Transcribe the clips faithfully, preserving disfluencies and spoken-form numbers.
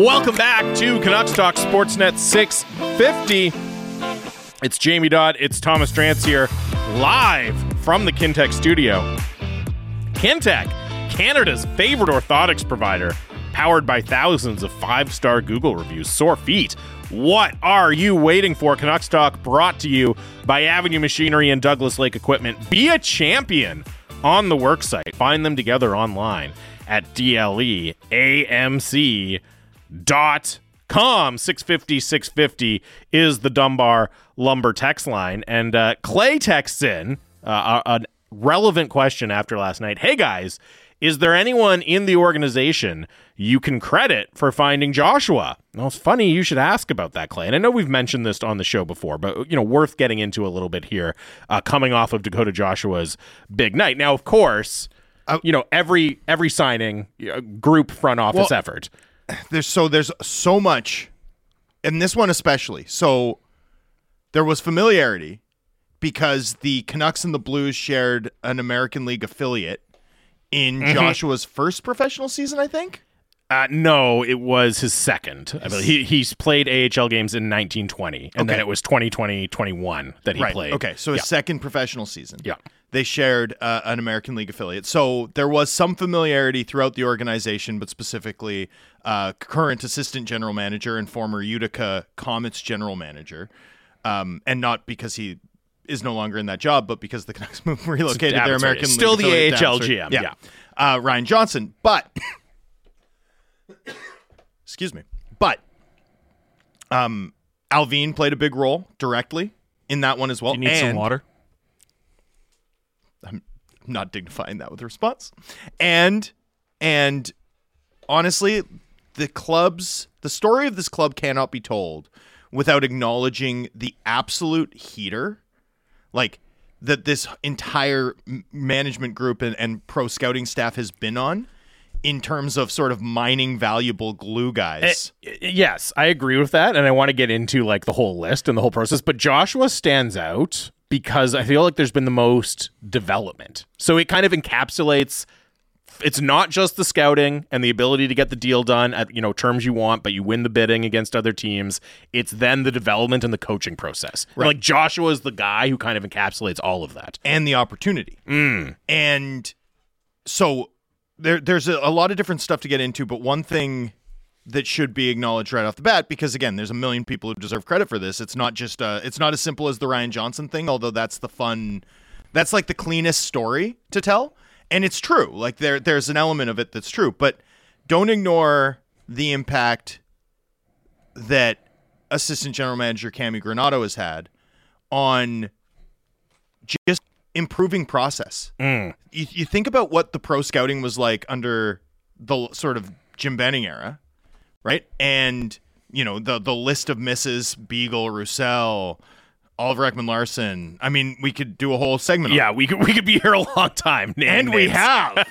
Welcome back to Canucks Talk Sportsnet six fifty. It's Jamie Dodd. It's Thomas Drance here, live from the Kintec studio. Kintec, Canada's favorite orthotics provider, powered by thousands of five-star Google reviews. Sore feet. What are you waiting for? Canucks Talk brought to you by Avenue Machinery and Douglas Lake Equipment. Be a champion on the worksite. Find them together online at D L E A M C dot com. six fifty, six fifty is the Dunbar Lumber text line. And uh, Clay texts in uh, a, a relevant question after last night. Hey, guys, is there anyone in the organization you can credit for finding Joshua? Well, it's funny you should ask about that, Clay. And I know we've mentioned this on the show before, but, you know, worth getting into a little bit here, uh, coming off of Dakota Joshua's big night. Now, of course, uh, you know, every every signing, uh, group front office well, effort. There's so there's so much, and this one especially. So there was familiarity because the Canucks and the Blues shared an American League affiliate in mm-hmm. Joshua's first professional season, I think. Uh, no, it was his second. I believe. He he's played A H L games in nineteen twenty, and okay. then it was twenty twenty twenty-one that he right. played. Okay, so his yeah. second professional season. Yeah. They shared uh, an American League affiliate. So there was some familiarity throughout the organization, but specifically uh, current assistant general manager and former Utica Comets general manager. Um, and not because he is no longer in that job, but because the Canucks relocated their American League Still the A H L down, G M, yeah. yeah. Uh, Ryan Johnson. But, excuse me, but um, Alvin played a big role directly in that one as well. Do you need and some water? I'm not dignifying that with a response. And and honestly, the club's the story of this club cannot be told without acknowledging the absolute heater, like that this entire management group and, and pro scouting staff has been on in terms of sort of mining valuable glue guys. Uh, yes, I agree with that, and I want to get into like the whole list and the whole process, but Joshua stands out because I feel like there's been the most development. So it kind of encapsulates, it's not just the scouting and the ability to get the deal done at, you know, terms you want, but you win the bidding against other teams. It's then the development and the coaching process. Right. Like Joshua is the guy who kind of encapsulates all of that. And the opportunity. Mm. And so there, there's a, a lot of different stuff to get into, but one thing that should be acknowledged right off the bat, because again, there's a million people who deserve credit for this. It's not just uh, it's not as simple as the Ryan Johnson thing, although that's the fun, that's like the cleanest story to tell. And it's true. Like there, there's an element of it that's true, but don't ignore the impact that assistant general manager Cammy Granato has had on just improving process. Mm. You, you think about what the pro scouting was like under the sort of Jim Benning era, right? And, you know, the the list of misses, Beagle, Roussel, Oliver Ekman-Larsson. I mean, we could do a whole segment yeah, on it. we could we could be here a long time. And names. we have.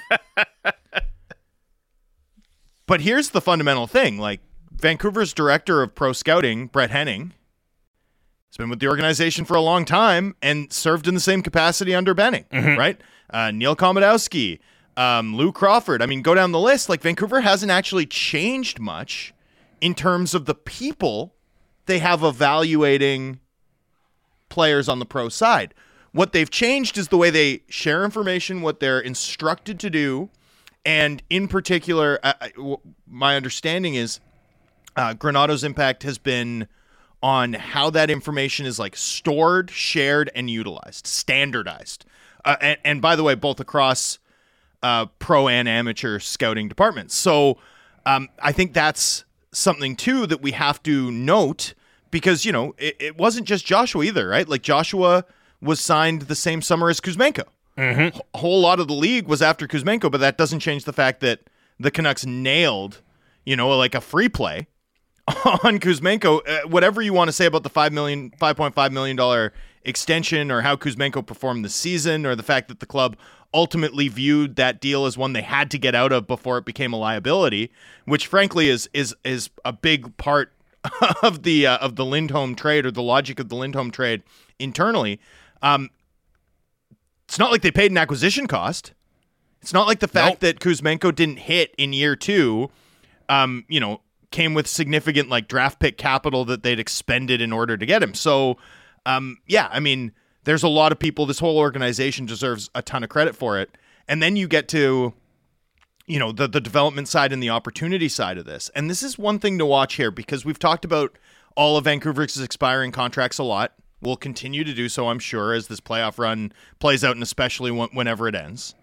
But here's the fundamental thing. Like, Vancouver's director of pro scouting, Brett Henning, has been with the organization for a long time and served in the same capacity under Benning, mm-hmm. right? Uh, Neil Komodowski, um, Lou Crawford. I mean, go down the list. Like, Vancouver hasn't actually changed much in terms of the people they have evaluating players on the pro side. What they've changed is the way they share information, what they're instructed to do, and in particular, uh, my understanding is uh, Granato's impact has been on how that information is like stored, shared, and utilized, standardized. Uh, and, and by the way, both across uh, pro and amateur scouting departments. So um, I think that's something too that we have to note, because, you know, it, it wasn't just Joshua either, right? Like, Joshua was signed the same summer as Kuzmenko. Mm-hmm. A whole lot of the league was after Kuzmenko, but that doesn't change the fact that the Canucks nailed, you know, like a free play on Kuzmenko. Uh, whatever you want to say about the five million dollars, five point five million dollars extension, or how Kuzmenko performed this season, or the fact that the club ultimately viewed that deal as one they had to get out of before it became a liability, which frankly is is is a big part of the uh, of the Lindholm trade, or the logic of the Lindholm trade internally. Um, it's not like they paid an acquisition cost. It's not like the fact nope. that Kuzmenko didn't hit in year two, um, you know, came with significant like draft pick capital that they'd expended in order to get him. So, um, yeah, I mean, there's a lot of people. This whole organization deserves a ton of credit for it. And then you get to, you know, the the development side and the opportunity side of this. And this is one thing to watch here because we've talked about all of Vancouver's expiring contracts a lot. We'll continue to do so, I'm sure, as this playoff run plays out, and especially whenever it ends.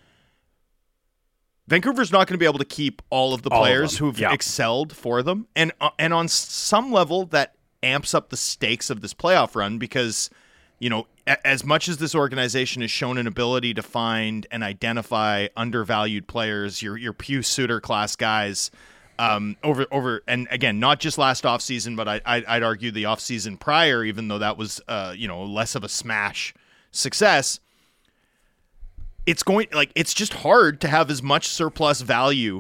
Vancouver's not going to be able to keep all of the all players of who've yeah. excelled for them. And, uh, and on some level, that amps up the stakes of this playoff run because, you know, a- as much as this organization has shown an ability to find and identify undervalued players, your your Pius Suter class guys, Um, over, over, and again, not just last offseason, but I, I, I'd argue the offseason prior, even though that was, uh, you know, less of a smash success. It's going like it's just hard to have as much surplus value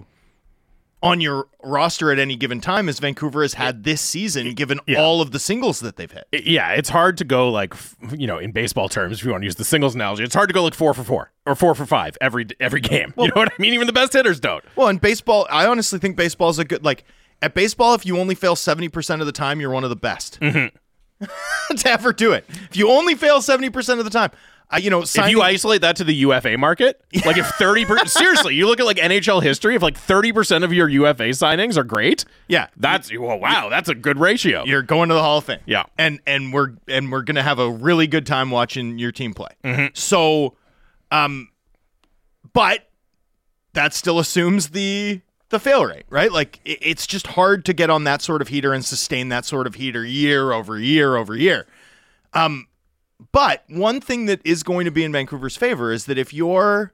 on your roster at any given time as Vancouver has had this season, given yeah. all of the singles that they've hit. Yeah, it's hard to go like, you know, in baseball terms, if you want to use the singles analogy, it's hard to go like four for four or four for five every every game. Well, you know what I mean? Even the best hitters don't. Well, in baseball, I honestly think baseball is a good, like, at baseball, if you only fail seventy percent of the time, you're one of the best mm-hmm. to ever do it. If you only fail seventy percent of the time, Uh, you know, signing- if you isolate that to the U F A market, like if thirty percent, seriously, you look at like N H L history, if like thirty percent of your U F A signings are great, yeah, that's well, wow, that's a good ratio. You're going to the Hall of Fame, yeah, and and we're and we're gonna have a really good time watching your team play. Mm-hmm. So, um, but that still assumes the the fail rate, right? Like it, it's just hard to get on that sort of heater and sustain that sort of heater year over year over year. Um. But one thing that is going to be in Vancouver's favor is that if you're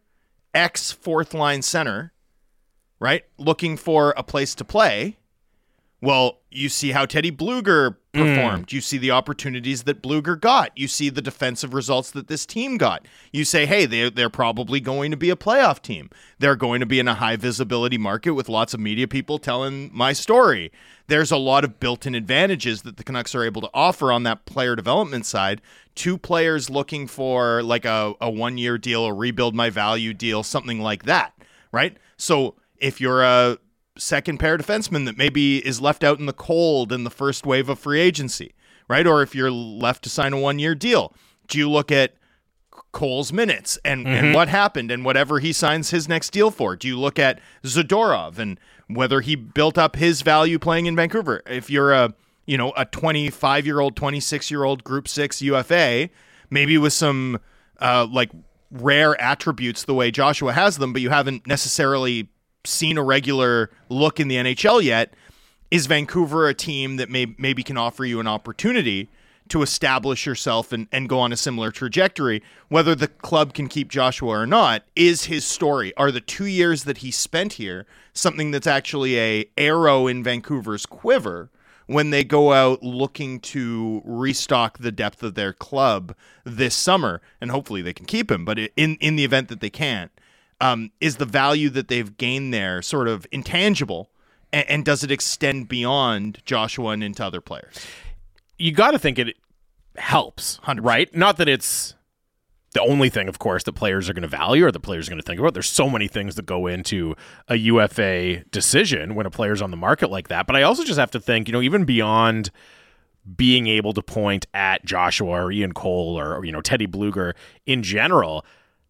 ex fourth line center, right, looking for a place to play, well, you see how Teddy Bluger performed. Mm. You see the opportunities that Bluger got. You see the defensive results that this team got. You say, hey, they, they're probably going to be a playoff team. They're going to be in a high visibility market with lots of media people telling my story. There's a lot of built-in advantages that the Canucks are able to offer on that player development side to players looking for like a, a one-year deal, a rebuild my value deal, something like that, right? So if you're a second pair defenseman that maybe is left out in the cold in the first wave of free agency, right? Or if you're left to sign a one-year deal, do you look at Cole's minutes and, mm-hmm. and what happened and whatever he signs his next deal for? Do you look at Zadorov and whether he built up his value playing in Vancouver? If you're a, you know, a twenty-five-year-old, twenty-six-year-old Group six U F A, maybe with some uh, like rare attributes the way Joshua has them, but you haven't necessarily seen a regular look in the N H L yet, is Vancouver a team that may, maybe can offer you an opportunity to establish yourself and, and go on a similar trajectory? Whether the club can keep Joshua or not is his story. Are the two years that he spent here something that's actually a arrow in Vancouver's quiver when they go out looking to restock the depth of their club this summer? And hopefully they can keep him, but in, in the event that they can't, Um, is the value that they've gained there sort of intangible, and, and does it extend beyond Joshua and into other players? You got to think it helps, one hundred percent. Right? Not that it's the only thing, of course, that players are going to value or the players are going to think about. There's so many things that go into a U F A decision when a player's on the market like that. But I also just have to think, you know, even beyond being able to point at Joshua or Ian Cole or, you know, Teddy Bluger in general,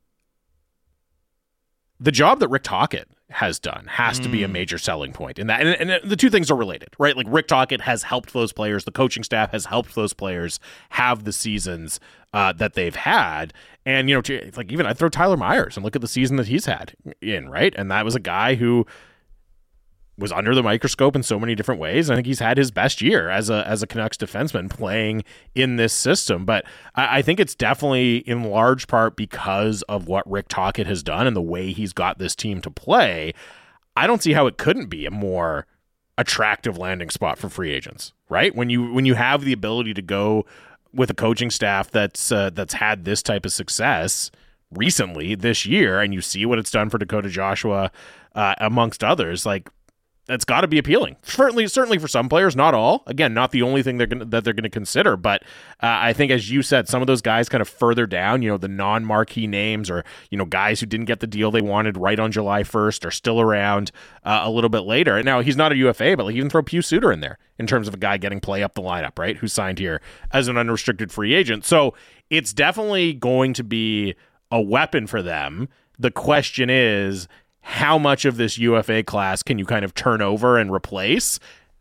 the job that Rick Tocchet has done has mm. to be a major selling point in that. And, and the two things are related, right? Like Rick Tocchet has helped those players. The coaching staff has helped those players have the seasons uh, that they've had. And, you know, like even I throw Tyler Myers and look at the season that he's had in, right? And that was a guy who was under the microscope in so many different ways. I think he's had his best year as a as a Canucks defenseman playing in this system. But I, I think it's definitely in large part because of what Rick Tocchet has done and the way he's got this team to play. I don't see how it couldn't be a more attractive landing spot for free agents, right? When you when you have the ability to go with a coaching staff that's uh, that's had this type of success recently this year, and you see what it's done for Dakota Joshua uh, amongst others, like, that's got to be appealing. Certainly, certainly for some players, not all. Again, not the only thing they're gonna, that they're going to consider. But uh, I think, as you said, some of those guys kind of further down, you know, the non-marquee names, or you know, guys who didn't get the deal they wanted right on July first are still around uh, a little bit later. And now he's not a U F A, but like, you can throw Pius Suter in there in terms of a guy getting play up the lineup, right? Who signed here as an unrestricted free agent. So it's definitely going to be a weapon for them. The question is, how much of this U F A class can you kind of turn over and replace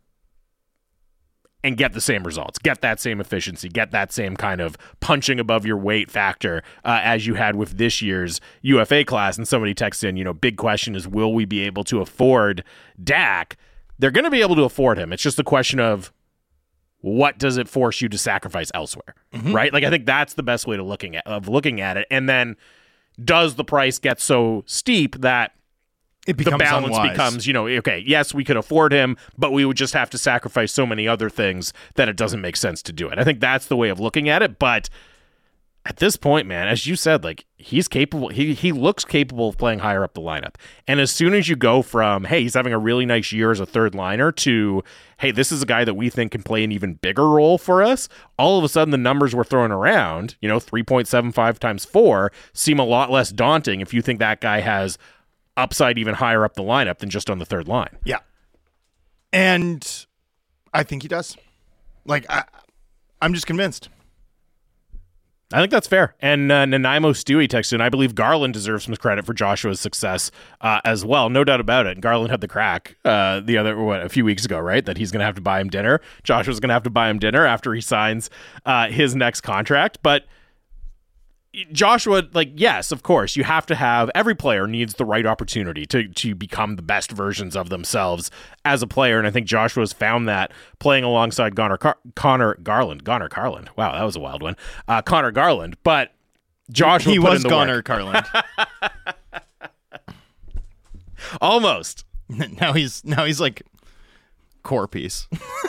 and get the same results, get that same efficiency, get that same kind of punching above your weight factor uh, as you had with this year's U F A class? And somebody texts in, you know, big question is, will we be able to afford Dak? They're going to be able to afford him. It's just a question of, what does it force you to sacrifice elsewhere, mm-hmm. right? Like, I think that's the best way to looking at of looking at it. And then, does the price get so steep that it becomes the balance unwise. becomes, you know, okay, yes, we could afford him, but we would just have to sacrifice so many other things that it doesn't make sense to do it. I think that's the way of looking at it. But at this point, man, as you said, like, he's capable. He he looks capable of playing higher up the lineup. And as soon as you go from, hey, he's having a really nice year as a third liner, to, hey, this is a guy that we think can play an even bigger role for us, all of a sudden the numbers we're throwing around, you know, three point seven five times four, seem a lot less daunting if you think that guy has upside even higher up the lineup than just on the third line. Yeah. And I think he does. Like, I, I'm just convinced. I think that's fair. And uh, Nanaimo Stewie texted in, I believe Garland deserves some credit for Joshua's success uh, as well. No doubt about it. Garland had the crack uh, the other, what, a few weeks ago, right? That he's going to have to buy him dinner. Joshua's going to have to buy him dinner after he signs uh, his next contract. But Joshua, like, yes, of course, you have to have, every player needs the right opportunity to to become the best versions of themselves as a player. And I think Joshua's found that playing alongside Connor, Car- Connor Garland. Connor Garland. Wow, that was a wild one. Uh, Connor Garland. But Joshua he put was in the Connor work. Garland. Almost. Now he's now he's like core piece.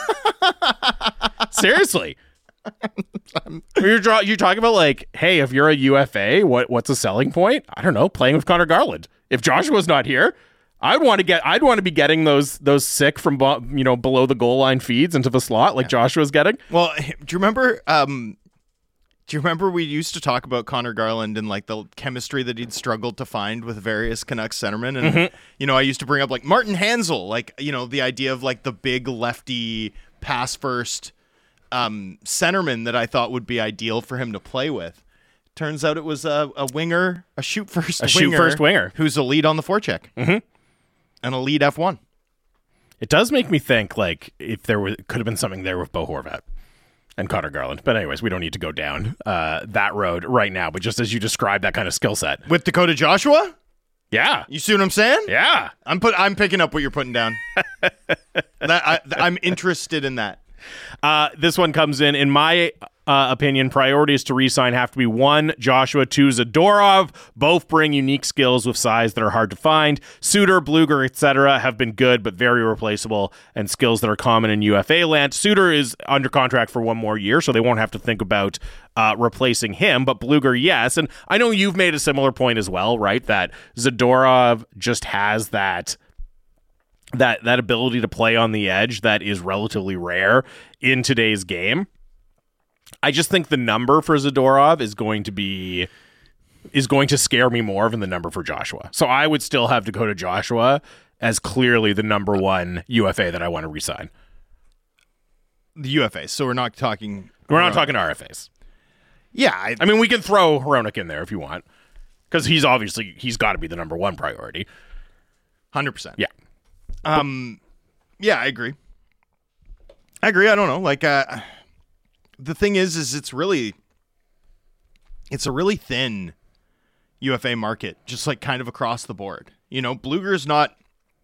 Seriously. You're, draw, you're talking about, like, hey, if you're a U F A, what what's a selling point? I don't know, playing with Connor Garland. If Joshua's not here, I'd want to get I'd want to be getting those those sick from you know below the goal line feeds into the slot like yeah. Joshua's getting. Well, do you remember um do you remember we used to talk about Connor Garland and like the chemistry that he'd struggled to find with various Canucks centermen? And mm-hmm. you know, I used to bring up like Martin Hansel, like, you know, the idea of like the big lefty pass first Um, centerman that I thought would be ideal for him to play with. Turns out it was a, a winger, a shoot first a winger. shoot first winger. Who's a lead on the forecheck. Mm-hmm. And a lead F one. It does make me think, like, if there was, could have been something there with Bo Horvat and Connor Garland. But anyways, we don't need to go down uh, that road right now. But just as you described that kind of skill set. With Dakota Joshua? Yeah. You see what I'm saying? Yeah. I'm put. I'm picking up what you're putting down. that I, I'm interested in that. Uh, this one comes in, in my uh, opinion, priorities to re-sign have to be one, Joshua, two, Zadorov. Both bring unique skills with size that are hard to find. Suter, Bluger, et cetera have been good, but very replaceable, and skills that are common in U F A land. Suter is under contract for one more year, so they won't have to think about uh, replacing him, but Bluger, yes. And I know you've made a similar point as well, right? That Zadorov just has that that that ability to play on the edge that is relatively rare in today's game. I just think the number for Zadorov is going to be is going to scare me more than the number for Joshua. So I would still have Dakota Joshua as clearly the number one U F A that I want to re-sign. The U F A. So we're not talking We're not talking R F As. Yeah, I, I mean, we can throw Hronek in there if you want, because he's obviously he's got to be the number one priority. one hundred percent. Yeah. Um, yeah, I agree. I agree. I don't know. Like, uh, the thing is, is it's really, it's a really thin U F A market, just like kind of across the board. You know, Bluger is not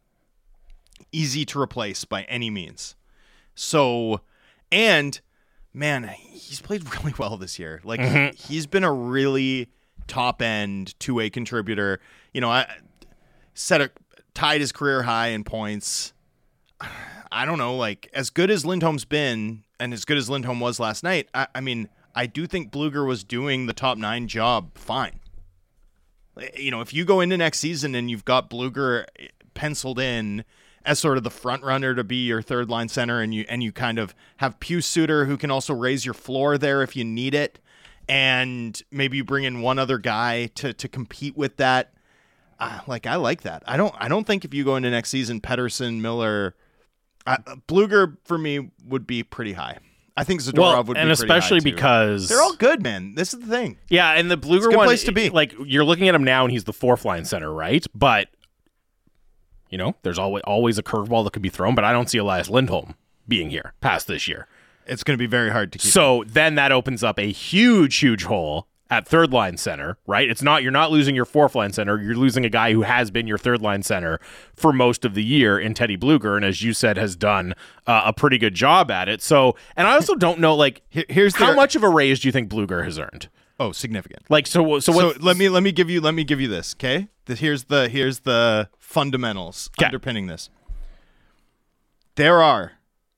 easy to replace by any means. So, and man, he's played really well this year. Like, mm-hmm. he's been a really top end two way contributor. You know, I set a tied his career high in points. I don't know, like, as good as Lindholm's been, and as good as Lindholm was last night, I, I mean, I do think Bluger was doing the top nine job fine. You know, if you go into next season and you've got Bluger penciled in as sort of the front runner to be your third line center, and you and you kind of have Pius Suter who can also raise your floor there if you need it, and maybe you bring in one other guy to to compete with that. Uh, like I like that. I don't. I don't think if you go into next season, Pettersson, Miller, uh, Bluger for me would be pretty high. I think Zadorov well, would be and pretty especially high too. because They're all good, man. This is the thing. Yeah, and the Bluger It's a good one, place to be. like you're looking at him now, and he's the fourth line center, right? But you know, there's always always a curveball that could be thrown. But I don't see Elias Lindholm being here past this year. It's going to be very hard to keep. So then that opens up a huge, huge hole at third line center, right? It's not you're not losing your fourth line center. You're losing a guy who has been your third line center for most of the year in Teddy Bluger, and as you said, has done uh, a pretty good job at it. So, and I also don't know, like, Here- here's how the- much of a raise do you think Bluger has earned? Oh, significant. Like, so, so, So what, let me let me give you let me give you this, okay? The, here's the here's the fundamentals 'Kay. underpinning this. There are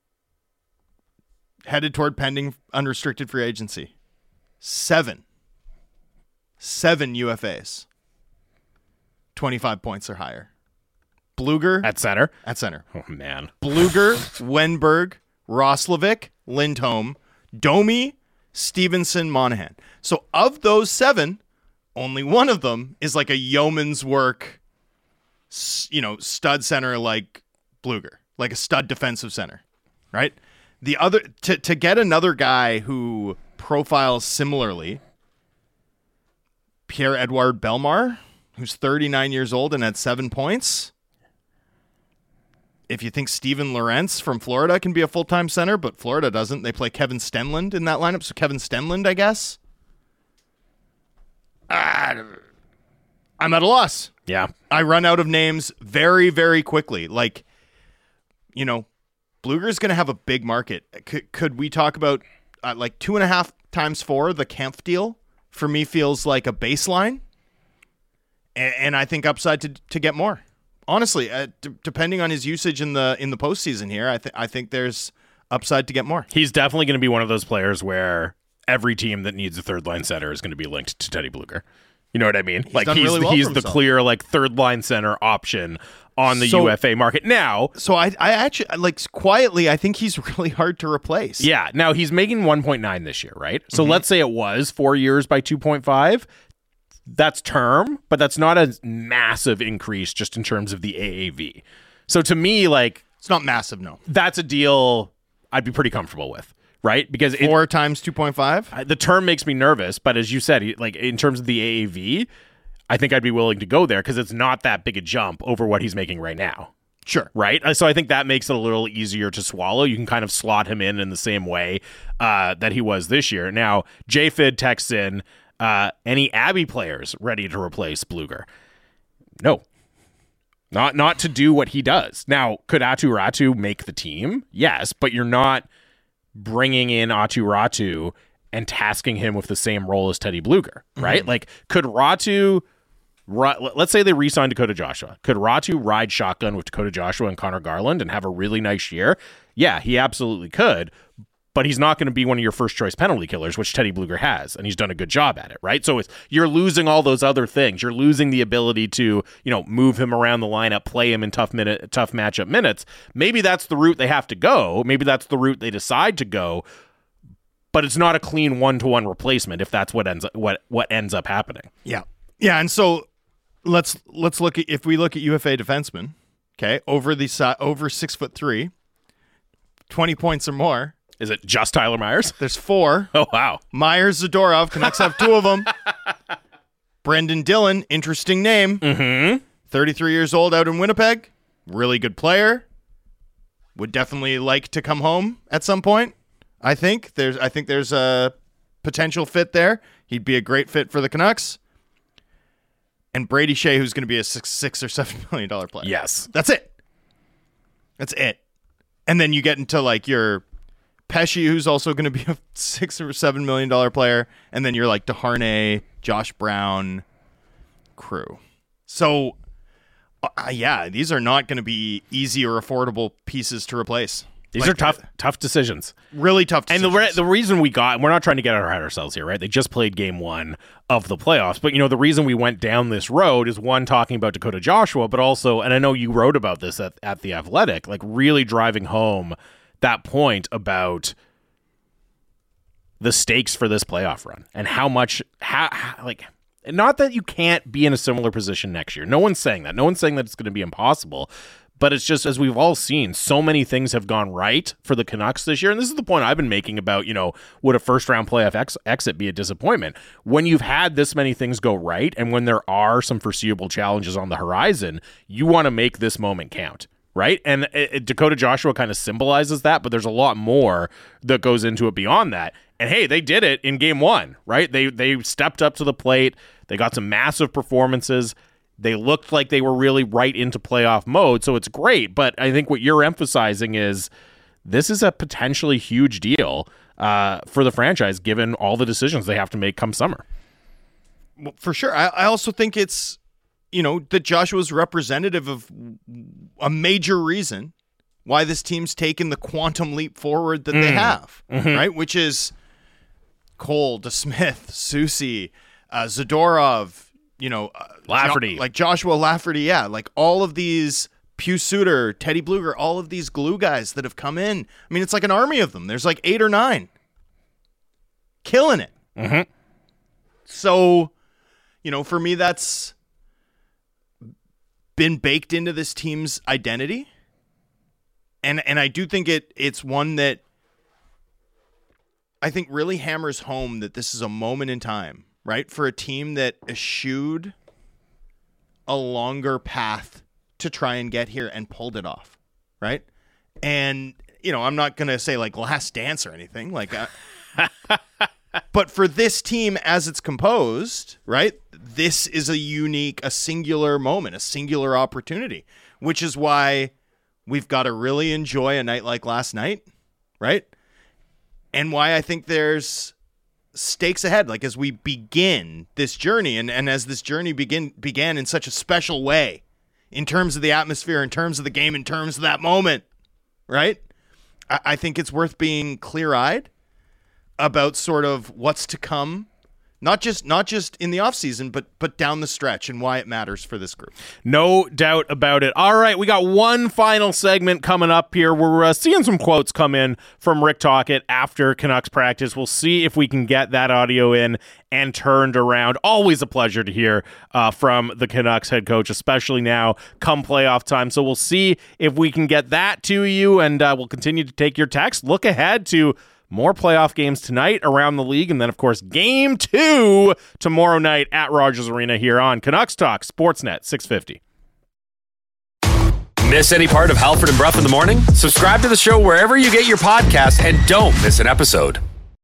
headed toward pending unrestricted free agency. Seven. Seven U F As. twenty-five points or higher. Bluger at center? at center. Oh man, Bluger, Wenberg, Roslovic, Lindholm, Domi, Stevenson, Monahan. So of those seven, only one of them is like a yeoman's work, s- you know, stud center like Bluger, like a stud defensive center, right? The other to to get another guy who profiles similarly, Pierre-Edouard Bellemare, who's thirty-nine years old and had seven points. If you think Steven Lorentz from Florida can be a full-time center, but Florida doesn't, they play Kevin Stenlund in that lineup. So Kevin Stenlund, I guess. Uh, I'm at a loss. yeah. I run out of names very, very quickly. Like, you know, Bluger's going to have a big market. Could, could we talk about uh, like two and a half times four, the Kempf deal? For me, feels like a baseline. And, and I think upside to to get more. Honestly, uh, d- depending on his usage in the in the postseason here, I think I think there's upside to get more. He's definitely going to be one of those players where every team that needs a third line center is going to be linked to Teddy Bluger. You know what I mean? like done he's really well he's for the himself. clear like third line center option on the So- U F A market now. So I I actually like quietly, I think he's really hard to replace. Yeah, now he's making one point nine this year, right? So Mm-hmm. let's say it was four years by two point five. That's term, but that's not a massive increase just in terms of the A A V. So to me, like, It's not massive, no. that's a deal I'd be pretty comfortable with, right? Because it, Four times two point five. the term makes me nervous, but as you said, like in terms of the A A V, I think I'd be willing to go there because it's not that big a jump over what he's making right now. Sure. Right. Uh, So I think that makes it a little easier to swallow. You can kind of slot him in in the same way uh, that he was this year. Now, J F I D texts in, uh, any Abbey players ready to replace Bluger? No. Not not to do what he does. Now, could Atu Ratu make the team? Yes, but you're not bringing in Atu Ratu and tasking him with the same role as Teddy Bluger, right? Like, could Ratu... Ri- let's say they re-sign Dakota Joshua. Could Ratu ride shotgun with Dakota Joshua and Connor Garland and have a really nice year? Yeah, he absolutely could, but he's not going to be one of your first choice penalty killers, which Teddy Bluger has, and he's done a good job at it, right? So it's, you're losing all those other things. You're losing the ability to, you know, move him around the lineup, play him in tough minute, tough matchup minutes. Maybe that's the route they have to go. Maybe that's the route they decide to go, but it's not a clean one-to-one replacement if that's what ends up, what what ends up happening. Yeah. Yeah, and so let's let's look at if we look at U F A defensemen, okay, over the si- over six foot three, twenty points or more. Is it just Tyler Myers? There's four. Oh, wow. Myers, Zadorov, Canucks have two of them. Brendan Dillon, interesting name. Mm-hmm. thirty-three years old, out in Winnipeg. Really good player. Would definitely like to come home at some point. I think there's I think there's a potential fit there. He'd be a great fit for the Canucks. And Brady Shea, who's going to be a six, six or seven million dollar player. Yes. That's it. That's it. And then you get into like your Pesci, who's also going to be a six or seven million dollar player, and then you're like DeHarnay, Josh Brown, crew. So, uh, yeah, these are not going to be easy or affordable pieces to replace. These Like, are tough, tough decisions. Really tough And decisions. the re- the reason we got, we're not trying to get ahead of ourselves here, right? They just played game one of the playoffs. But, you know, the reason we went down this road is, one, talking about Dakota Joshua, but also, and I know you wrote about this at, at The Athletic, like really driving home that point about the stakes for this playoff run and how much, how, how like, not that you can't be in a similar position next year. No one's saying that. No one's saying that it's going to be impossible. But it's just, as we've all seen, so many things have gone right for the Canucks this year. And this is the point I've been making about, you know, would a first-round playoff ex- exit be a disappointment? When you've had this many things go right, and when there are some foreseeable challenges on the horizon, you want to make this moment count, right? And it, it, Dakota Joshua kind of symbolizes that, but there's a lot more that goes into it beyond that. And hey, they did it in game one, right? They they stepped up to the plate. They got some massive performances. They looked like they were really right into playoff mode, so it's great. But I think what you're emphasizing is this is a potentially huge deal uh, for the franchise, given all the decisions they have to make come summer. Well, for sure. I, I also think it's, you know, that Joshua's representative of a major reason why this team's taken the quantum leap forward that mm. they have, mm-hmm. right? Which is Cole, DeSmith, Soucy, uh, Zadorov, you know, uh, Lafferty, jo- like Joshua Lafferty, yeah, like all of these, Pius Suter, Teddy Bluger, all of these glue guys that have come in. I mean, it's like an army of them. There's like eight or nine, killing it. Mm-hmm. So, you know, for me, that's been baked into this team's identity, and and I do think it it's one that I think really hammers home that this is a moment in time. Right? For a team that eschewed a longer path to try and get here and pulled it off. Right? And, you know, I'm not going to say like last dance or anything like that. But for this team as it's composed, right? This is a unique, a singular moment, a singular opportunity, which is why we've got to really enjoy a night like last night. Right? And why I think there's stakes ahead, like as we begin this journey, and, and as this journey begin began in such a special way, in terms of the atmosphere, in terms of the game, in terms of that moment, right? I, I think it's worth being clear-eyed about sort of what's to come, not just not just in the offseason, but but down the stretch, and why it matters for this group. No doubt about it. All right, we got one final segment coming up here. We're uh, seeing some quotes come in from Rick Tocchet after Canucks practice. We'll see if we can get that audio in and turned around. Always a pleasure to hear uh, from the Canucks head coach, especially now come playoff time. So we'll see if we can get that to you, and uh, we'll continue to take your text. Look ahead to more playoff games tonight around the league, and then, of course, game two tomorrow night at Rogers Arena here on Canucks Talk Sportsnet six fifty. Miss any part of Halford and Brough in the morning? Subscribe to the show wherever you get your podcasts and don't miss an episode.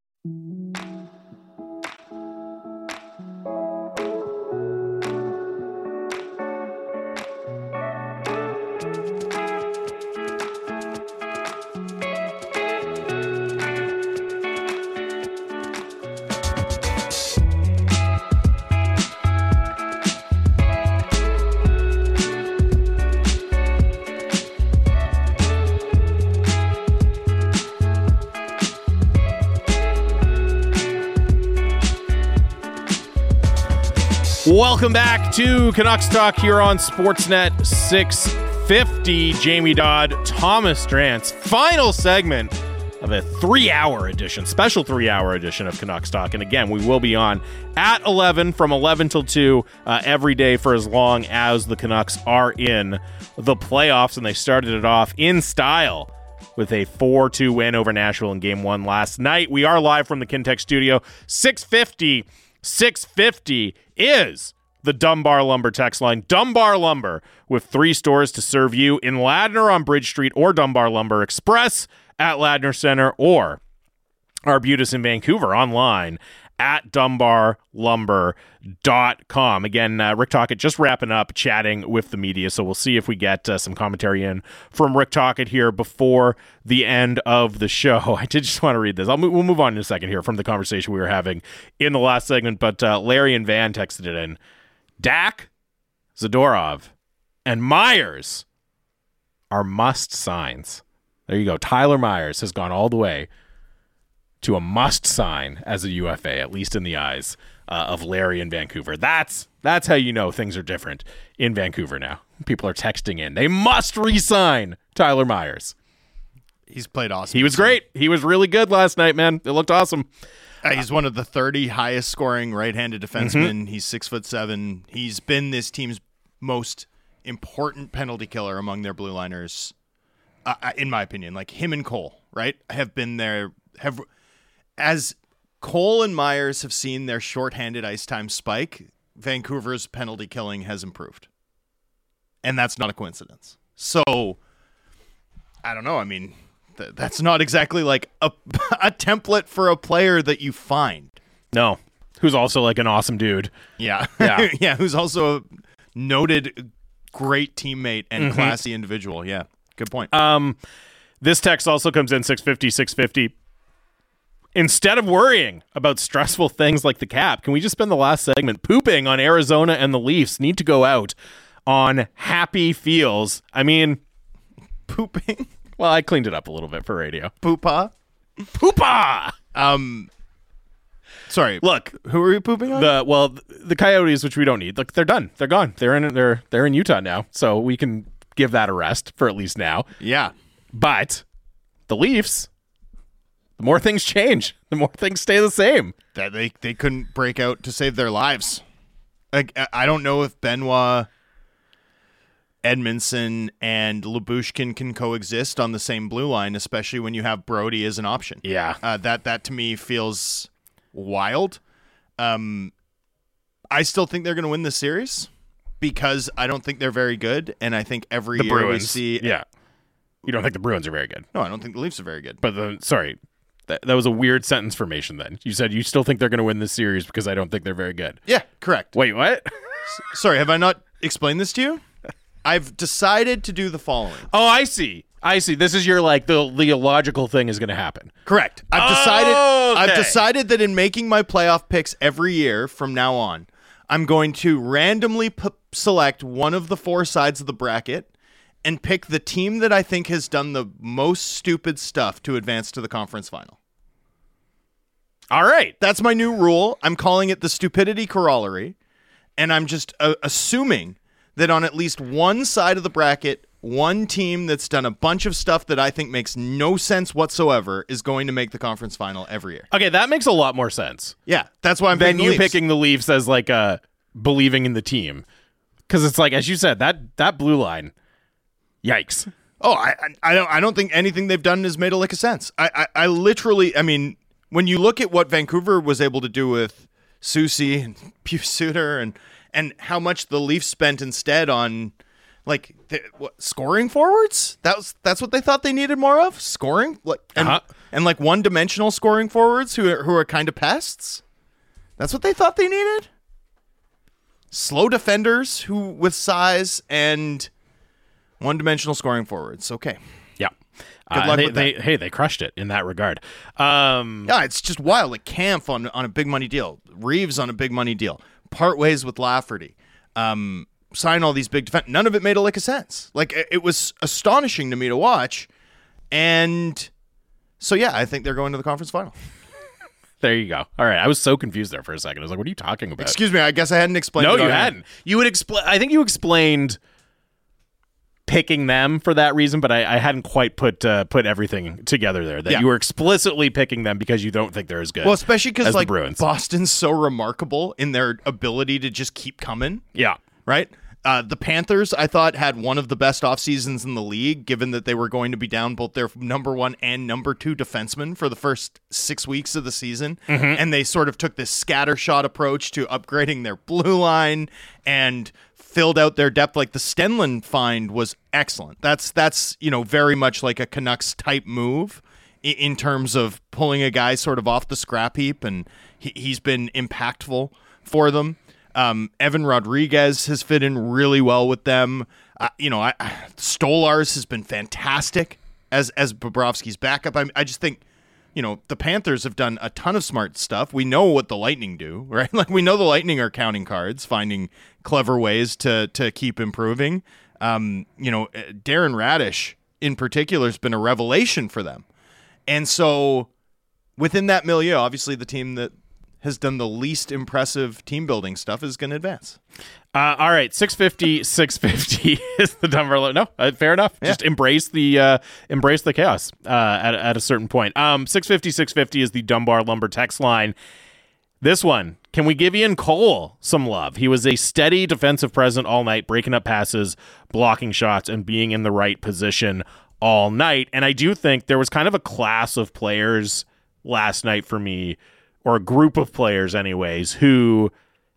Welcome back to Canucks Talk here on Sportsnet six fifty. Jamie Dodd, Thomas Drance. Final segment of a three-hour edition, special three-hour edition of Canucks Talk. And again, we will be on at eleven, from eleven till two, uh, every day for as long as the Canucks are in the playoffs. And they started it off in style with a four two win over Nashville in game one last night. We are live from the Kintec studio. six fifty six fifty is the Dunbar Lumber text line. Dunbar Lumber, with three stores to serve you in Ladner on Bridge Street, or Dunbar Lumber Express at Ladner Center, or Arbutus in Vancouver online at dunbar lumber dot com. Again, uh, Rick Tocchet just wrapping up chatting with the media, so we'll see if we get uh, some commentary in from Rick Tocchet here before the end of the show. I did just want to read this. I'll mo- we'll move on in a second here from the conversation we were having in the last segment, but uh, Larry and Van texted it in. Dak, Zadorov, and Myers are must signs. There you go. Tyler Myers has gone all the way to a must sign as a U F A, at least in the eyes uh, of Larry in Vancouver. That's that's how you know things are different in Vancouver now. People are texting in. They must re-sign Tyler Myers. He's played awesome. He was great. He was really good last night, man. It looked awesome. Uh, he's one of the thirty highest scoring right-handed defensemen. Mm-hmm. He's six foot seven. He's been this team's most important penalty killer among their blue liners, uh, in my opinion. Like him and Cole, right, have been there. Have as Cole and Myers have seen their shorthanded ice time spike, Vancouver's penalty killing has improved, and that's not a coincidence. So, I don't know. I mean, th- that's not exactly like a a template for a player that you find. No, who's also like an awesome dude. Yeah, yeah, yeah. Who's also a noted great teammate and mm-hmm. classy individual. Yeah, good point. Um, this text also comes in six fifty, six fifty. Instead of worrying about stressful things like the cap, can we just spend the last segment pooping on Arizona and the Leafs need to go out on happy feels? I mean, pooping? Well, I cleaned it up a little bit for radio. Poopa? Poopa! Um, sorry. Look, who are you pooping on? The well, the Coyotes, which we don't need. Look, they're done. They're gone. They're in. They're they're in Utah now, so we can give that a rest for at least now. Yeah, but the Leafs. The more things change, the more things stay the same. That they they couldn't break out to save their lives. Like I don't know if Benoit, Edmondson, and Lyubushkin can coexist on the same blue line, especially when you have Brody as an option. Yeah, uh, that that to me feels wild. Um, I still think they're going to win this series because I don't think they're very good, and I think every the year Bruins, we see. Yeah, you don't think the Bruins are very good? No, I don't think the Leafs are very good. But the sorry. That, that was a weird sentence formation then. You said you still think they're going to win this series because I don't think they're very good. Yeah, correct. Wait, what? S- sorry, have I not explained this to you? I've decided to do the following. Oh, I see. I see. This is your, like, the, the illogical thing is going to happen. Correct. I've oh, decided okay. I've decided that in making my playoff picks every year from now on, I'm going to randomly p- select one of the four sides of the bracket and pick the team that I think has done the most stupid stuff to advance to the conference final. All right. That's my new rule. I'm calling it the stupidity corollary, and I'm just uh, assuming that on at least one side of the bracket, one team that's done a bunch of stuff that I think makes no sense whatsoever is going to make the conference final every year. Okay, that makes a lot more sense. Yeah, that's why I'm than picking you the Leafs. picking the Leafs as, like, uh, believing in the team. Because it's like, as you said, that that blue line... Yikes! Oh, I, I don't I don't think anything they've done has made a lick of sense. I, I, I literally, I mean, when you look at what Vancouver was able to do with Soucy and Pius Suter and and how much the Leafs spent instead on, like, the, what, scoring forwards? That was that's what they thought they needed more of, scoring, like, and, uh-huh. and like one dimensional scoring forwards who are, who are kind of pests. That's what they thought they needed. Slow defenders who with size and one-dimensional scoring forwards. Okay. Yeah. Good uh, luck they, with they, that. Hey, they crushed it in that regard. Um, yeah, it's just wild. Like Kampf on on a big money deal, Reeves on a big money deal, part ways with Lafferty, um, sign all these big defense. None of it made a lick of sense. Like it, it was astonishing to me to watch, and so yeah, I think they're going to the conference final. There you go. All right, I was so confused there for a second. I was like, "What are you talking about?" Excuse me. I guess I hadn't explained. No, it you on hadn't. You would explain. I think you explained picking them for that reason, but I, I hadn't quite put uh, put everything together there. That yeah. you were explicitly picking them because you don't think they're as good. Well, especially because like Bruins. Boston's so remarkable in their ability to just keep coming. Yeah. Right? Uh, the Panthers, I thought, had one of the best off seasons in the league, given that they were going to be down both their number one and number two defensemen for the first six weeks of the season. Mm-hmm. And they sort of took this scattershot approach to upgrading their blue line and filled out their depth. Like the Stenlund find was excellent. That's, that's you know, very much like a Canucks type move in, in terms of pulling a guy sort of off the scrap heap, and he, he's been impactful for them. Um, Evan Rodriguez has fit in really well with them. Uh, you know, I, Stolarz has been fantastic as as Bobrovsky's backup. I, I just think, you know, the Panthers have done a ton of smart stuff. We know what the Lightning do, right? Like we know the Lightning are counting cards, finding clever ways to to keep improving. Um, you know, Darren Radish in particular has been a revelation for them. And so within that milieu, obviously the team that has done the least impressive team building stuff is going to advance. Uh, all right, six fifty, six fifty is the number. No, uh, fair enough. Yeah. Just embrace the uh, embrace the chaos uh, at at a certain point. Um, six fifty, six fifty is the Dunbar Lumber text line. This one, can we give Ian Cole some love? He was a steady defensive presence all night, breaking up passes, blocking shots, and being in the right position all night. And I do think there was kind of a class of players last night for me, or a group of players anyways, who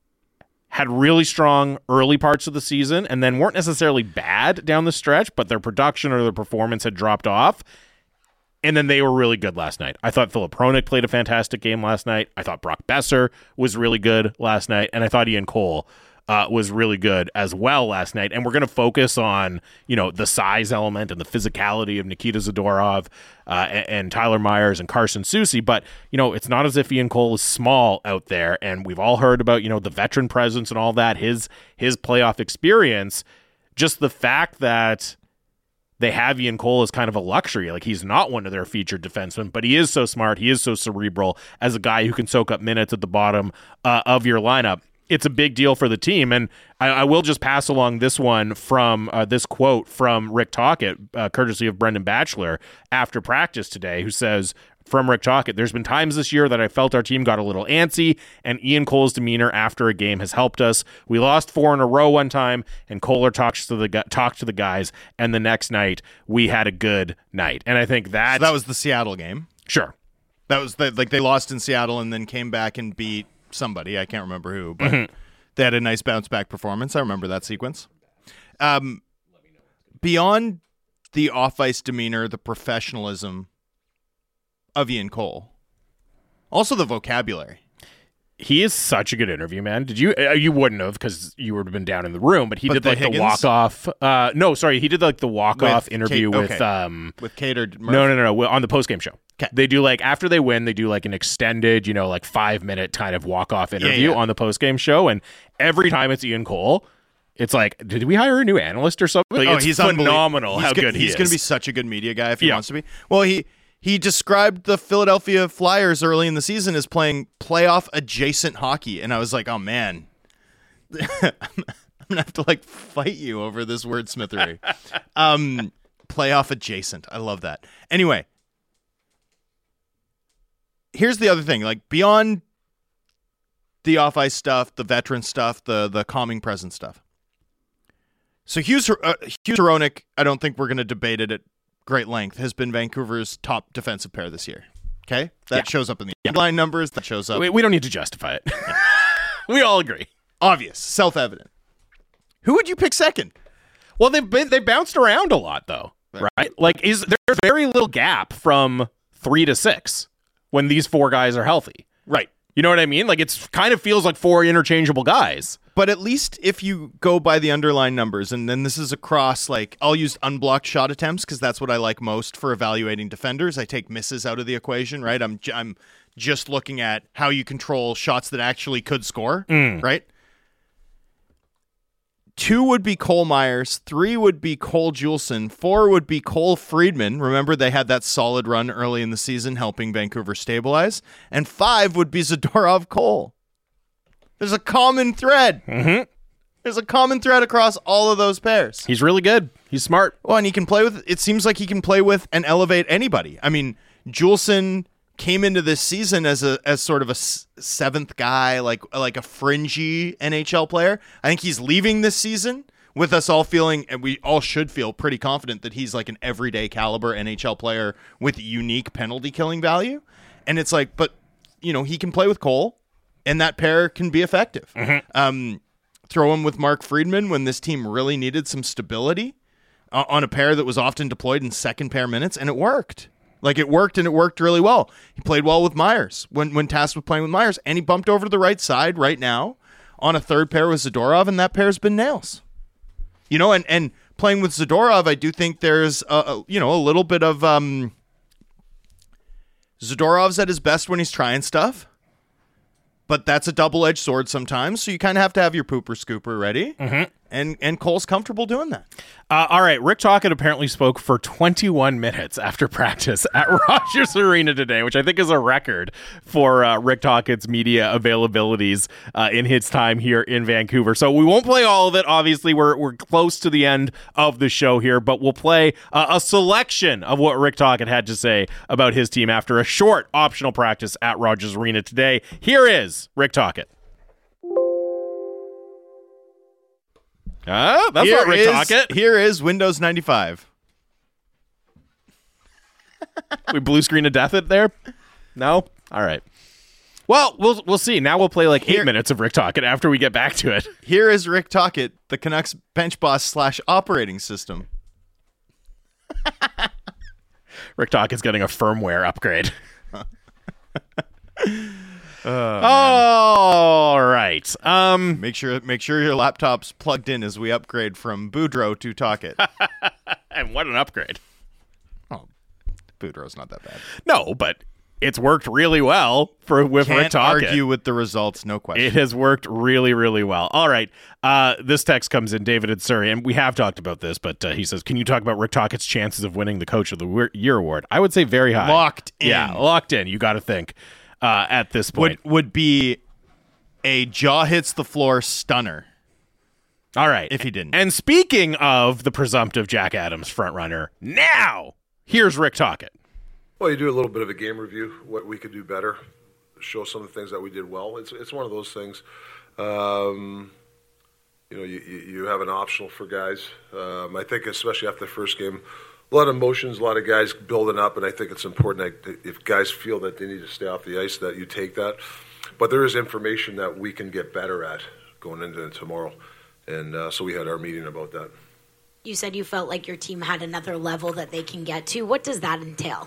had really strong early parts of the season and then weren't necessarily bad down the stretch, but their production or their performance had dropped off. And then they were really good last night. I thought Filip Hronek played a fantastic game last night. I thought Brock Besser was really good last night. And I thought Ian Cole uh, was really good as well last night. And we're going to focus on, you know, the size element and the physicality of Nikita Zadorov uh, and, and Tyler Myers and Carson Soucy. But, you know, it's not as if Ian Cole is small out there. And we've all heard about, you know, the veteran presence and all that, his his playoff experience. Just the fact that they have Ian Cole as kind of a luxury. Like, he's not one of their featured defensemen, but he is so smart. He is so cerebral as a guy who can soak up minutes at the bottom uh, of your lineup. It's a big deal for the team. And I, I will just pass along this one from uh, this quote from Rick Tocchet, uh, courtesy of Brendan Batchelor, after practice today, who says, from Rick Tocchet, there's been times this year that I felt our team got a little antsy, and Ian Cole's demeanor after a game has helped us. We lost four in a row one time, and Kohler talks to the talked to the guys, and the next night we had a good night. And I think that so that was the Seattle game. Sure, that was the, like they lost in Seattle and then came back and beat somebody. I can't remember who, but mm-hmm. they had a nice bounce back performance. I remember that sequence. Um, beyond the off ice demeanor, the professionalism of Ian Cole, also the vocabulary. He is such a good interview, man. Did you? Uh, you wouldn't have because you would have been down in the room. But he but did the like Higgins? the walk off. Uh, no, sorry, he did like the walk off interview Kate, with okay. um with Kate or Murphy? no, no, no, no, on the post game show. Okay. They do like after they win, they do like an extended, you know, like five minute kind of walk off interview yeah, yeah. on the post game show, and every time it's Ian Cole. It's like, did we hire a new analyst or something? Like, oh, it's he's phenomenal he's how gonna, good he he's is. He's going to be such a good media guy if he yeah. wants to be. Well, he he described the Philadelphia Flyers early in the season as playing playoff adjacent hockey, and I was like, oh man, I'm gonna have to like fight you over this wordsmithery. um, playoff adjacent, I love that. Anyway, here's the other thing, like beyond the off ice stuff, the veteran stuff, the the calming presence stuff. So Hughes, uh, Hughes Hronek, I don't think we're going to debate it at great length, has been Vancouver's top defensive pair this year. Okay? That yeah. shows up in the yeah. line numbers. That shows up. We, we don't need to justify it. We all agree. Obvious. Self-evident. Who would you pick second? Well, they've been they bounced around a lot, though. Right? Like, is there's very little gap from three to six when these four guys are healthy. Right. You know what I mean? Like, it's kind of feels like four interchangeable guys. But at least if you go by the underlying numbers, and then this is across, like, I'll use unblocked shot attempts because that's what I like most for evaluating defenders. I take misses out of the equation, right? I'm I'm just looking at how you control shots that actually could score, mm. right? Two would be Cole Myers, three would be Cole Juleson, four would be Cole Friedman. Remember, they had that solid run early in the season helping Vancouver stabilize. And five would be Zadorov Cole. There's a common thread. Mm-hmm. There's a common thread across all of those pairs. He's really good. He's smart. Well, and he can play with, it seems like he can play with and elevate anybody. I mean, Juleson came into this season as a as sort of a s- seventh guy, like like a fringy N H L player. I think he's leaving this season with us all feeling, and we all should feel pretty confident that he's like an everyday caliber N H L player with unique penalty killing value. And it's like, but you know, he can play with Cole, and that pair can be effective. Mm-hmm. Um, throw him with Mark Friedman when this team really needed some stability uh, on a pair that was often deployed in second pair minutes, and it worked. Like, it worked, and it worked really well. He played well with Myers when, when tasked with playing with Myers, and he bumped over to the right side right now on a third pair with Zadorov, and that pair's been nails. You know, and, and playing with Zadorov, I do think there's, a, a, you know, a little bit of... Um, Zadorov's at his best when he's trying stuff, but that's a double-edged sword sometimes, so you kind of have to have your pooper scooper ready. Mm-hmm. and and Cole's comfortable doing that. Uh, all right, Rick Tocchet apparently spoke for twenty-one minutes after practice at Rogers Arena today, which I think is a record for uh, Rick Tocchet's media availabilities uh, in his time here in Vancouver. So we won't play all of it. Obviously, we're we're close to the end of the show here, but we'll play uh, a selection of what Rick Tocchet had to say about his team after a short optional practice at Rogers Arena today. Here is Rick Tocchet. Ah, that's here not Rick is, Tocchet. Here is Windows ninety-five. We blue screen to death it there? No? All right. Well, we'll we'll see. Now we'll play like eight Here- minutes of Rick Tocchet after we get back to it. Here is Rick Tocchet, the Canucks bench boss slash operating system. Rick Tocchet's getting a firmware upgrade. Oh, all right. Um, Make sure make sure your laptop's plugged in as we upgrade from Boudreaux to Tocchet. and what an upgrade. Oh, Boudreaux's not that bad. No, but it's worked really well for with Rick Can't Tocchet. argue with the results, no question. It has worked really, really well. All right. Uh, this text comes in, David in Surrey, and we have talked about this, but uh, he says, can you talk about Rick Tocchet's chances of winning the Coach of the Year award? I would say very high. Locked in. Yeah, locked in. You got to think uh, at this point. would would be a jaw hits the floor stunner. All right. If he didn't. And speaking of the presumptive Jack Adams frontrunner, now here's Rick Tocchet. Well, you do a little bit of a game review, what we could do better, show some of the things that we did well. It's it's one of those things. Um, you know, you, you have an optional for guys. Um, I think especially after the first game, a lot of emotions, a lot of guys building up, and I think it's important that if guys feel that they need to stay off the ice, that you take that. But there is information that we can get better at going into tomorrow, and uh, so we had our meeting about that. You said you felt like your team had another level that they can get to. What does that entail?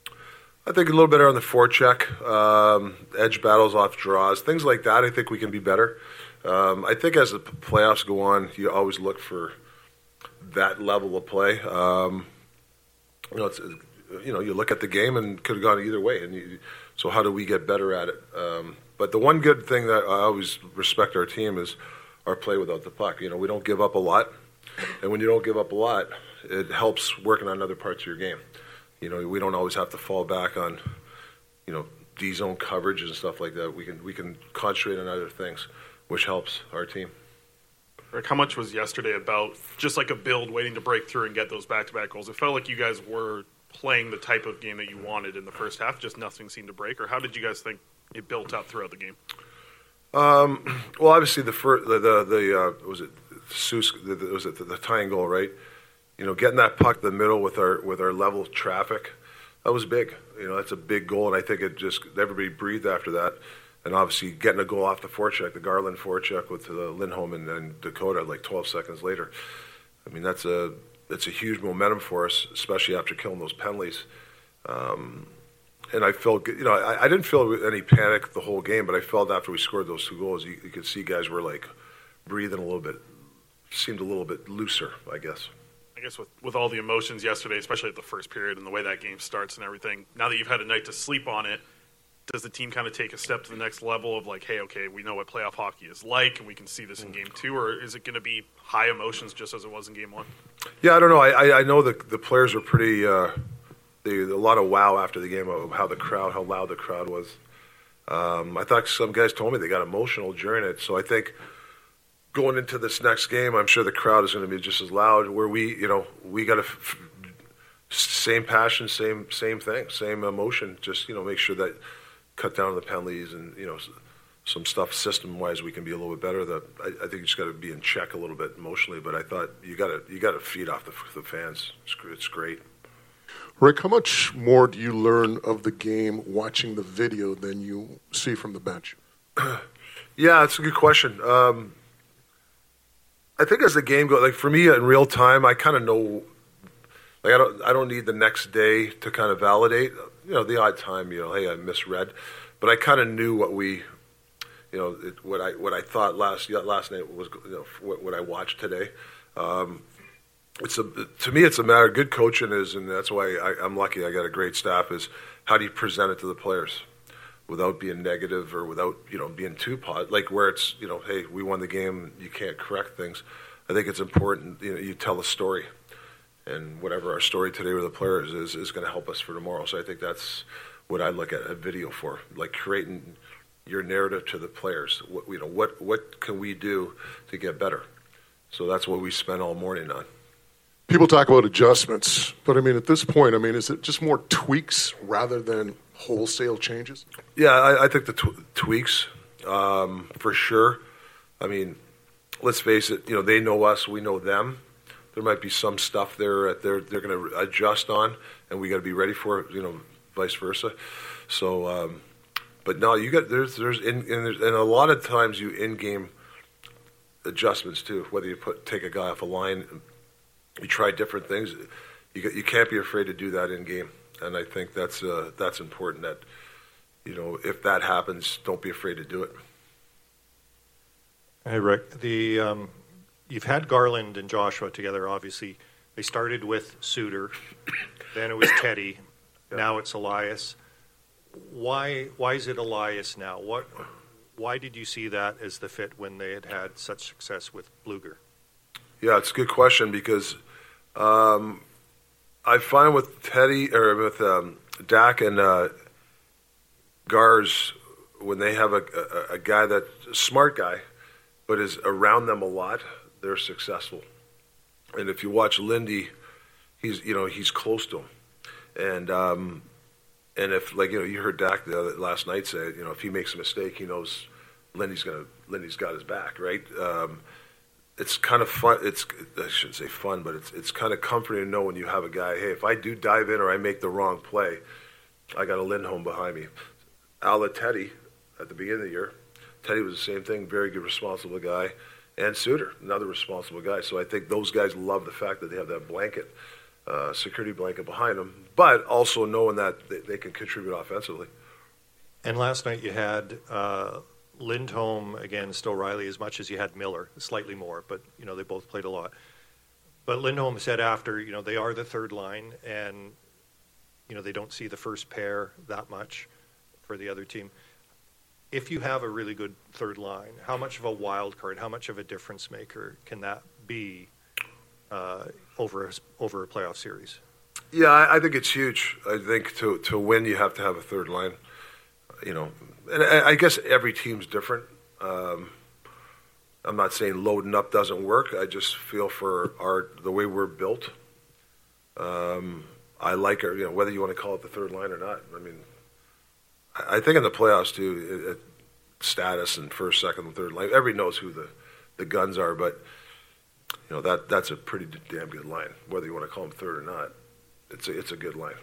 I think a little better on the forecheck, um, edge battles off draws, things like that. I think we can be better. Um, I think as the playoffs go on, you always look for that level of play. Um, you know, it's, you know, you look at the game and could have gone either way. And you, so how do we get better at it? Um, but the one good thing that I always respect our team is our play without the puck. You know, we don't give up a lot, and when you don't give up a lot, it helps working on other parts of your game. You know, we don't always have to fall back on, you know, D-zone coverage and stuff like that. We can we can concentrate on other things, which helps our team. Rick, how much was yesterday about just like a build, waiting to break through and get those back-to-back goals? It felt like you guys were playing the type of game that you wanted in the first half, just nothing seemed to break. Or how did you guys think it built up throughout the game? Um, well, obviously the first, the the, the uh, was it Seuss, the, the, was it the, the tying goal, right? You know, getting that puck in the middle with our with our level of traffic, that was big. You know, that's a big goal, and I think it just everybody breathed after that. And obviously, getting a goal off the forecheck, the Garland forecheck with the Lindholm and, and Dakota, like twelve seconds later. I mean, that's a that's a huge momentum for us, especially after killing those penalties. Um, and I felt, you know, I, I didn't feel any panic the whole game, but I felt after we scored those two goals, you, you could see guys were like breathing a little bit, seemed a little bit looser, I guess. I guess with, with all the emotions yesterday, especially at the first period and the way that game starts and everything, now that you've had a night to sleep on it, does the team kind of take a step to the next level of like, hey, okay, we know what playoff hockey is like and we can see this in game two, or is it going to be high emotions just as it was in game one? Yeah, I don't know. I, I, I know the, the players were pretty, uh, they, a lot of wow after the game of how the crowd, how loud the crowd was. Um, I thought some guys told me they got emotional during it, so I think going into this next game, I'm sure the crowd is going to be just as loud. Where we, you know, we got a f- same passion, same same thing, same emotion. Just you know, make sure that cut down on the penalties and you know, some stuff system wise we can be a little bit better. That I, I think you just got to be in check a little bit emotionally. But I thought you got to you got to feed off the, the fans. It's, it's great. Rick, how much more do you learn of the game watching the video than you see from the bench? Yeah, it's a good question. Um, I think as the game goes, like for me in real time, I kind of know. Like I don't, I don't need the next day to kind of validate. You know, the odd time, you know, hey, I misread, but I kind of knew what we, you know, it, what I what I thought last last night was, you know, what, what I watched today. Um, it's a to me, it's a matter. Good coaching is, and that's why I, I'm lucky. I got a great staff. Is how do you present it to the players without being negative or without, you know, being too pot, like where it's, you know, hey, we won the game, you can't correct things. I think it's important, you know, you tell a story. And whatever our story today with the players is, is going to help us for tomorrow. So I think that's what I look at a video for, like creating your narrative to the players. What, you know, what what can we do to get better? So that's what we spent all morning on. People talk about adjustments, but I mean, at this point, I mean, is it just more tweaks rather than wholesale changes? Yeah, I, I think the tw- tweaks, um, for sure. I mean, let's face it, you know, they know us, we know them. There might be some stuff there that they're they're going to adjust on, and we got to be ready for it. You know, vice versa. So, um, but no, you got there's there's in, and, there's and a lot of times you in-game adjustments too. Whether you put take a guy off a line, you try different things. You you can't be afraid to do that in game, and I think that's uh, that's important. That you know, if that happens, don't be afraid to do it. Hey, Rick, the. Um... You've had Garland and Joshua together, obviously. They started with Suter, then it was Teddy, yeah. Now it's Elias. Why why is it Elias now? What why did you see that as the fit when they had had such success with Bluger? Yeah, it's a good question because um, I find with Teddy or with um, Dak and uh, Gars, when they have a, a, a guy that's a smart guy, but is around them a lot, they're successful. And if you watch Lindy, he's you know he's close to him, and um, and if like you know you heard Dak the other, last night say you know if he makes a mistake, he knows Lindy's gonna Lindy's got his back, right? Um, it's kind of fun. It's I shouldn't say fun, but it's it's kind of comforting to know when you have a guy. Hey, if I do dive in or I make the wrong play, I got a Lindholm behind me. A la Teddy at the beginning of the year, Teddy was the same thing. Very good, responsible guy. And Suter, another responsible guy. So I think those guys love the fact that they have that blanket, uh, security blanket behind them, but also knowing that they, they can contribute offensively. And last night you had uh, Lindholm against O'Reilly as much as you had Miller, slightly more, but you know they both played a lot. But Lindholm said after, you know, they are the third line, and you know they don't see the first pair that much for the other team. If you have a really good third line, how much of a wild card, how much of a difference maker can that be uh, over a, over a playoff series? Yeah, I, I think it's huge. I think to to win, you have to have a third line. You know, and I, I guess every team's different. Um, I'm not saying loading up doesn't work. I just feel for our the way we're built. Um, I like it. You know, whether you want to call it the third line or not. I mean. I think in the playoffs too, it, it, status and first, second, and third line. Everybody knows who the, the guns are, but you know that that's a pretty damn good line. Whether you want to call them third or not, it's a, it's a good line.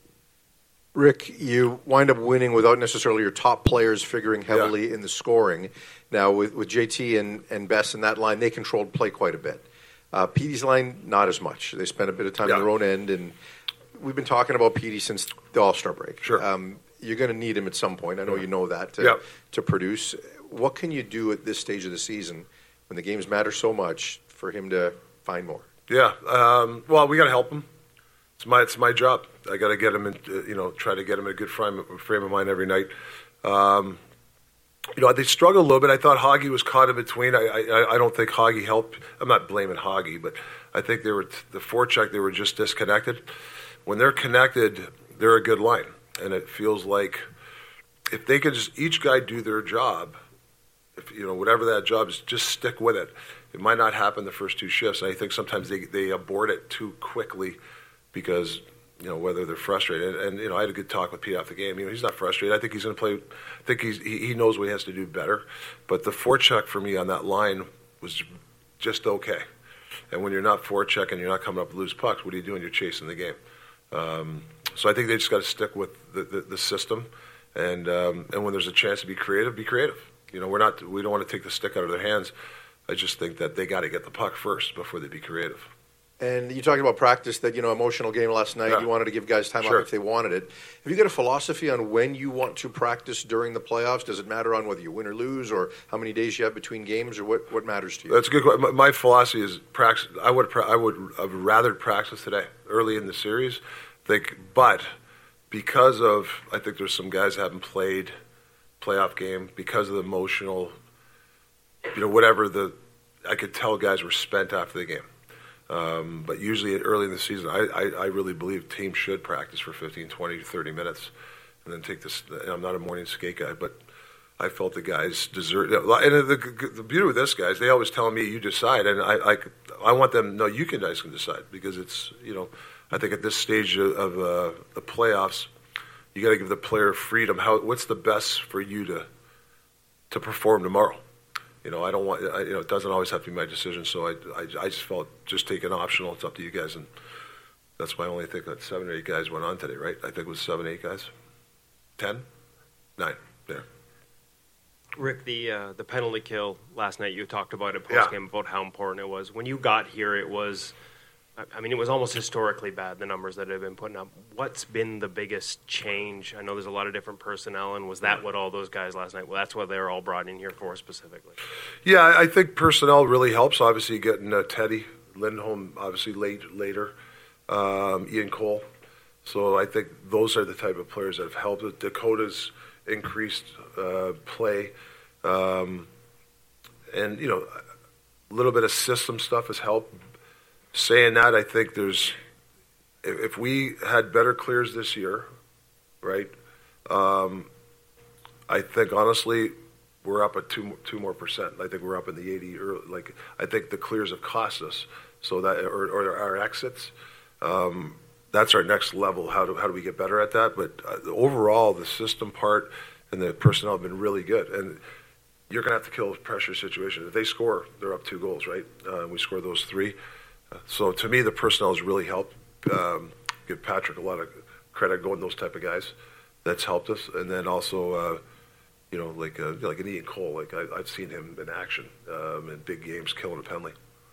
Rick, you wind up winning without necessarily your top players figuring heavily yeah. in the scoring. Now with, with J T and, and Bess in that line, they controlled play quite a bit. Uh, Petey's line, not as much. They spent a bit of time yeah. on their own end, and we've been talking about Petey since the All-Star break. Sure. Um, You're going to need him at some point. I know you know that to, yep. to produce. What can you do at this stage of the season when the games matter so much for him to find more? Yeah. Um, well, we got to help him. It's my it's my job. I got to get him in. You know, try to get him in a good frame frame of mind every night. Um, you know, they struggled a little bit. I thought Hoggy was caught in between. I I, I don't think Hoggy helped. I'm not blaming Hoggy, but I think they were the forecheck. They were just disconnected. When they're connected, they're a good line. And it feels like if they could just each guy do their job, if you know whatever that job is, just stick with it. It might not happen the first two shifts. And I think sometimes they they abort it too quickly because you know whether they're frustrated. And, and you know I had a good talk with Pete after the game. You know he's not frustrated. I think he's going to play. I think he's he, he knows what he has to do better. But the forecheck for me on that line was just okay. And when you're not forechecking, you're not coming up with loose pucks. What are you doing? You're chasing the game. Um, So I think they just got to stick with the, the, the system, and um, and when there's a chance to be creative, be creative. You know, we're not we don't want to take the stick out of their hands. I just think that they got to get the puck first before they be creative. And you talked about practice, that you know emotional game last night. Yeah. You wanted to give guys time Sure. off if they wanted it. Have you got a philosophy on when you want to practice during the playoffs? Does it matter on whether you win or lose, or how many days you have between games, or what, what matters to you? That's a good question. My philosophy is practice. I would I would have rather practice today early in the series. Think, but. Because of, I think there's some guys that haven't played playoff game because of the emotional, you know, whatever the I could tell guys were spent after the game. Um, but usually early in the season, I, I, I really believe teams should practice for fifteen, twenty, thirty minutes and then take this. I'm not a morning skate guy, but I felt the guys deserve. And the, the beauty with this, guys, they always tell me, you decide. And I, I, I want them, no, you can, guys can decide. Because it's, you know, I think at this stage of, of uh, the playoffs, you got to give the player freedom. How, what's the best for you to to perform tomorrow? You know, I don't want, I, you know, it doesn't always have to be my decision. So I, I, I just felt just take an optional. It's up to you guys. And that's why I only think that seven or eight guys went on today, right? I think it was seven, eight guys. Ten? Nine. There. Rick, the uh, the penalty kill last night, you talked about it post game yeah. about how important it was. When you got here, it was, I mean, it was almost historically bad, the numbers that have been putting up. What's been the biggest change? I know there's a lot of different personnel, and was that what all those guys last night, well, that's what they were all brought in here for specifically? Yeah, I think personnel really helps. Obviously, getting uh, Teddy, Lindholm, obviously late later, um, Ian Cole. So I think those are the type of players that have helped. Dakota's increased uh, play. Um, and, you know, a little bit of system stuff has helped. Saying that, I think there's, if, if we had better clears this year, right, um, I think honestly we're up at two two more percent. I think we're up in the eighty. Or like I think the clears have cost us. So that or, or our exits, um, that's our next level. How do how do we get better at that? But uh, overall, the system part and the personnel have been really good. And you're going to have to kill a pressure situation. If they score, they're up two goals, right? Uh, we score those three. So to me, the personnel has really helped. Um, give Patrick a lot of credit going those type of guys. That's helped us. And then also, uh, you know, like uh, like an Ian Cole. Like I, I've seen him in action um, in big games, killing a penalty.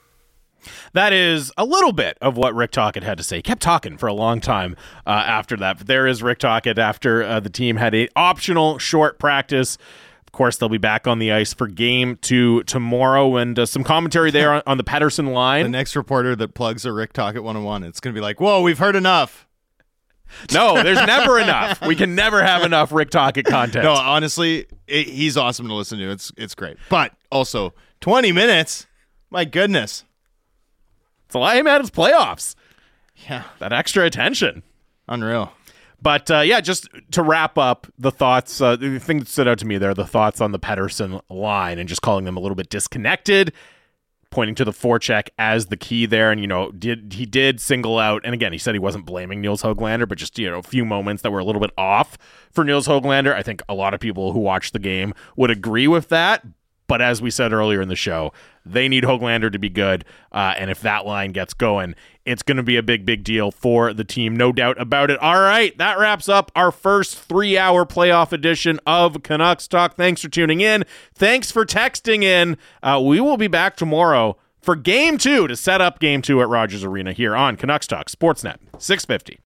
That is a little bit of what Rick Tocchet had to say. He kept talking for a long time uh, after that. But there is Rick Tocchet after uh, the team had a optional short practice. Of course, they'll be back on the ice for game two tomorrow, and uh, some commentary there on, on the Pettersson line. The next reporter that plugs a Rick Tocchet one oh one, it's going to be like, whoa, we've heard enough. No, there's never enough. We can never have enough Rick Tocchet content. No, honestly, it, he's awesome to listen to. It's it's great. But also, twenty minutes, my goodness. It's a lot, man. It's playoffs. Yeah. That extra attention. Unreal. But, uh, yeah, just to wrap up the thoughts, uh, the thing that stood out to me there, the thoughts on the Pettersson line and just calling them a little bit disconnected, pointing to the forecheck as the key there. And, you know, did he did single out, and again, he said he wasn't blaming Nils Höglander, but just, you know, a few moments that were a little bit off for Nils Höglander. I think a lot of people who watched the game would agree with that. But as we said earlier in the show, they need Höglander to be good. Uh, and if that line gets going, it's going to be a big, big deal for the team. No doubt about it. All right, that wraps up our first three-hour playoff edition of Canucks Talk. Thanks for tuning in. Thanks for texting in. Uh, we will be back tomorrow for Game two to set up Game two at Rogers Arena here on Canucks Talk Sportsnet six fifty.